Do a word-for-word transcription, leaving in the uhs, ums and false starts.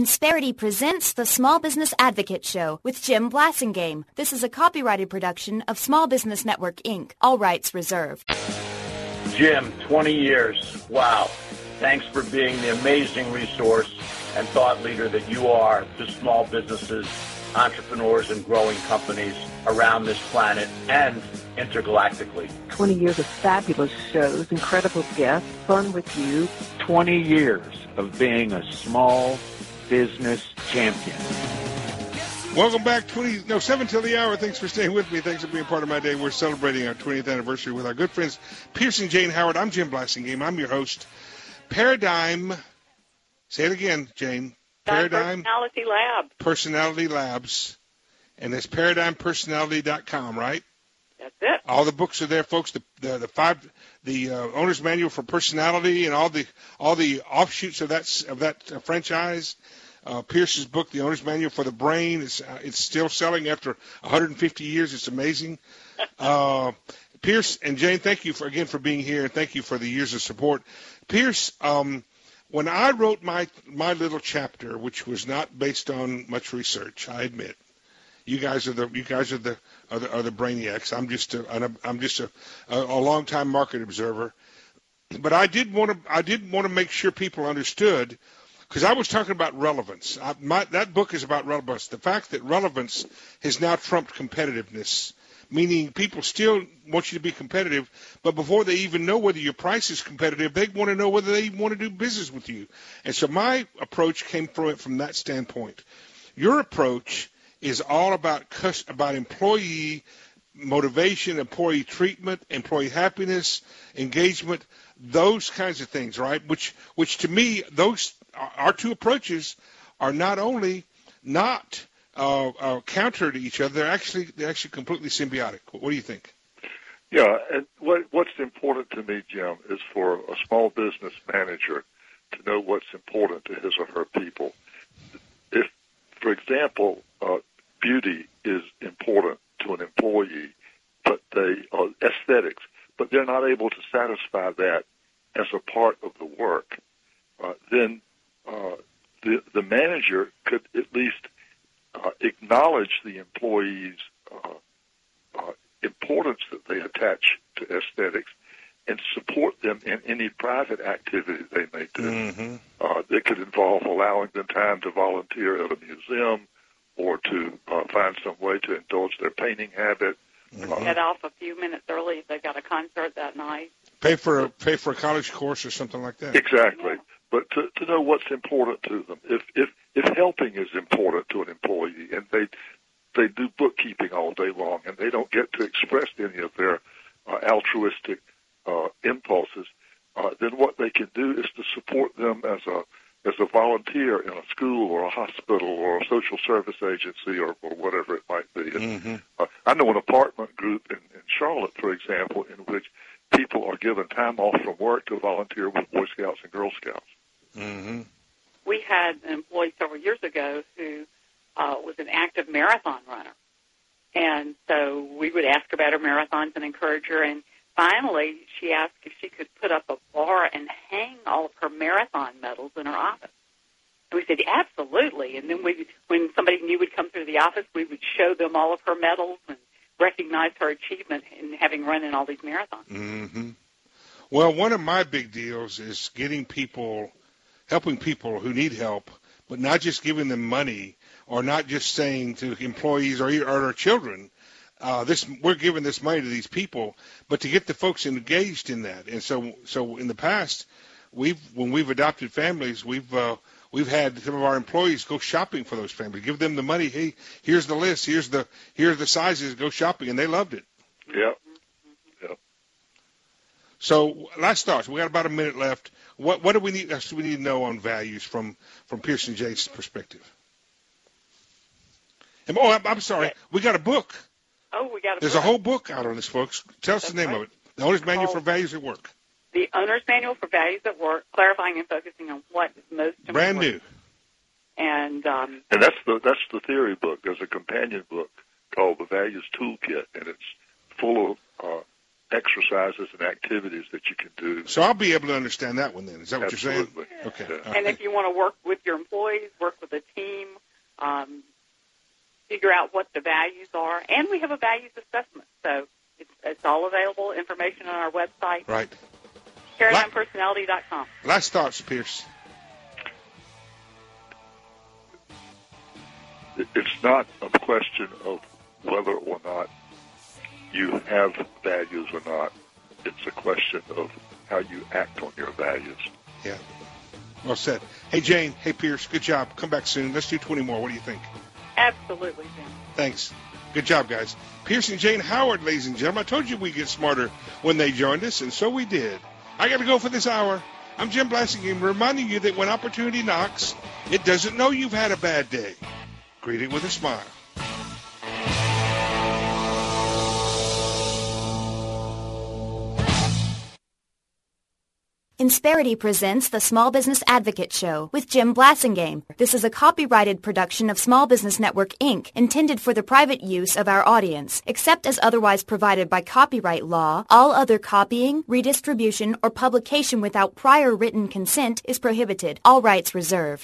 Insperity presents the Small Business Advocate Show with Jim Blasingame. This is a copyrighted production of Small Business Network, Incorporated. All rights reserved. Jim, twenty years. Wow. Thanks for being the amazing resource and thought leader that you are to small businesses, entrepreneurs, and growing companies around this planet and intergalactically. twenty years of fabulous shows, incredible guests, fun with you. twenty years of being a small business champion. Welcome back. twenty no seven till the hour. Thanks for staying with me. Thanks for being part of my day. We're celebrating our twentieth anniversary with our good friends Pierce and Jane Howard. I'm Jim Blasingame. I'm your host. Paradigm. Say it again, Jane. Paradigm Personality Lab. Personality Labs, and it's paradigm personality dot com, right? That's it. All the books are there, folks. The the, the five the uh, owner's manual for personality and all the all the offshoots of that of that uh, franchise. Uh, Pierce's book, The Owner's Manual for the Brain, it's, uh, it's still selling after one hundred fifty years. It's amazing. Uh, Pierce and Jane, thank you for again for being here, and thank you for the years of support. Pierce, um, when I wrote my my little chapter, which was not based on much research, I admit, you guys are the you guys are the are the, are the brainiacs. I'm just a I'm just a a, a longtime market observer, but I did want to I did want to make sure people understood. Because I was talking about relevance. I, my, that book is about relevance. The fact that relevance has now trumped competitiveness, meaning people still want you to be competitive, but before they even know whether your price is competitive, they want to know whether they even want to do business with you. And so my approach came from it from that standpoint. Your approach is all about about employee motivation, employee treatment, employee happiness, engagement, those kinds of things, right? Which, which to me, those our two approaches are not only not uh, uh, counter to each other; they're actually they're actually completely symbiotic. What do you think? Yeah, and what, what's important to me, Jim, is for a small business manager to know what's important to his or her people. If, for example, uh, beauty is important to an employee, but they uh, aesthetics, but they're not able to satisfy that as a part of the work, uh, then uh, the the manager could at least uh, acknowledge the employees' uh, uh, importance that they attach to aesthetics and support them in any private activity they may do. Mm-hmm. Uh, that could involve allowing them time to volunteer at a museum or to uh, find some way to indulge their painting habit. Mm-hmm. Uh, Get off a few minutes early if they've got a concert that night. Pay for a, pay for a college course or something like that. Exactly. Yeah. But to, to know what's important to them. If, if if helping is important to an employee and they they do bookkeeping all day long and they don't get to express any of their uh, altruistic uh, impulses, uh, then what they can do is to support them as a as a volunteer in a school or a hospital or a social service agency or, or whatever it might be. Mm-hmm. Uh, I know an apartment group in, in Charlotte, for example, in which people are given time off from work to volunteer with Boy Scouts and Girl Scouts. Mm-hmm. We had an employee several years ago who uh, was an active marathon runner. And so we would ask her about her marathons and encourage her. And finally, she asked if she could put up a bar and hang all of her marathon medals in her office. And we said, absolutely. And then we, when somebody new would come through the office, we would show them all of her medals and recognize her achievement in having run in all these marathons. Mm-hmm. Well, one of my big deals is getting people, helping people who need help, but not just giving them money or not just saying to employees or, or our children, uh, this we're giving this money to these people, but to get the folks engaged in that. And so, so in the past, we've when we've adopted families, we've uh, we've had some of our employees go shopping for those families, give them the money. Hey, here's the list. Here's the here's the sizes. Go shopping, and they loved it. Yep. Yep. So, last thoughts. We got about a minute left. What what do we need? Do we need to know on values from from Pierce and Jane's perspective? And, oh, I'm, I'm sorry. We got a book. Oh, we got a There's book. a whole book out on this, folks. Tell us That's the name right. of it. The Owner's Manual called for Values at Work. The Owner's Manual for Values at Work, clarifying and focusing on what is most important. Brand new. And um, and that's the that's the theory book. There's a companion book called The Values Toolkit, and it's full of uh, exercises and activities that you can do. So I'll be able to understand that one then. Is that what Absolutely. you're saying? Okay. Yeah. And if you want to work with your employees, work with a team, um, figure out what the values are. And we have a values assessment. So it's, it's all available, information on our website. Right. paradigm personality dot com. Last thoughts, Pierce. It's not a question of whether or not you have values or not. It's a question of how you act on your values. Yeah. Well said. Hey, Jane. Hey, Pierce. Good job. Come back soon. Let's do twenty more. What do you think? Absolutely, Jim. Thanks. Good job, guys. Pierce and Jane Howard, ladies and gentlemen. I told you we'd get smarter when they joined us, and so we did. I got to go for this hour. I'm Jim Blasingame, reminding you that when opportunity knocks, it doesn't know you've had a bad day. Greet it with a smile. Insperity presents the Small Business Advocate Show with Jim Blasingame. This is a copyrighted production of Small Business Network, Incorporated, intended for the private use of our audience. Except as otherwise provided by copyright law, all other copying, redistribution, or publication without prior written consent is prohibited. All rights reserved.